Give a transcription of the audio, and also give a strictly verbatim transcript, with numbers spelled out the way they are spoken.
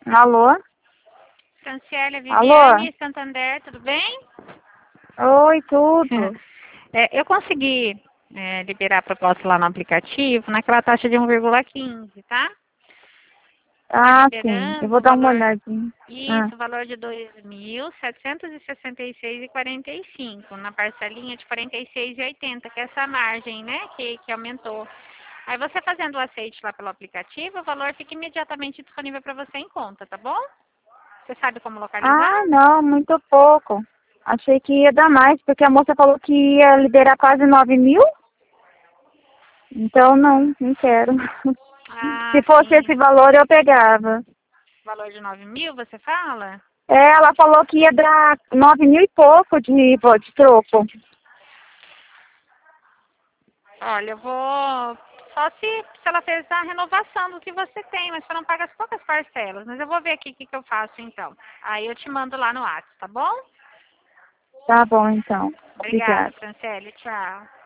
Alô? Franciele, Alô? Viviane, Santander, tudo bem? Oi, tudo. É, eu consegui é, liberar a proposta lá no aplicativo naquela taxa de um vírgula quinze, tá? Tá Ah, sim. Eu liberando vou o dar uma valor, olhadinha. Ah. isso, o valor de dois mil setecentos e sessenta e seis reais e quarenta e cinco, na parcelinha de quarenta e seis reais e oitenta, que é essa margem, né, que, que aumentou. Aí você fazendo o aceite lá pelo aplicativo, o valor fica imediatamente disponível para você em conta, tá bom? Você sabe como localizar? Ah, não, muito pouco. Achei que ia dar mais, porque a moça falou que ia liberar quase nove mil. Então, não, não quero. Se Ah, fosse sim. esse valor, eu pegava. Valor de nove mil, você fala? É, ela falou que ia dar nove mil e pouco de, de troco. Olha, eu vou... Só se, se ela fez a renovação do que você tem, mas você não paga as poucas parcelas. Mas eu vou ver aqui o que, que eu faço, então. Aí eu te mando lá no WhatsApp, tá bom? Tá bom, então. Obrigada, Obrigada. Franciele. Tchau.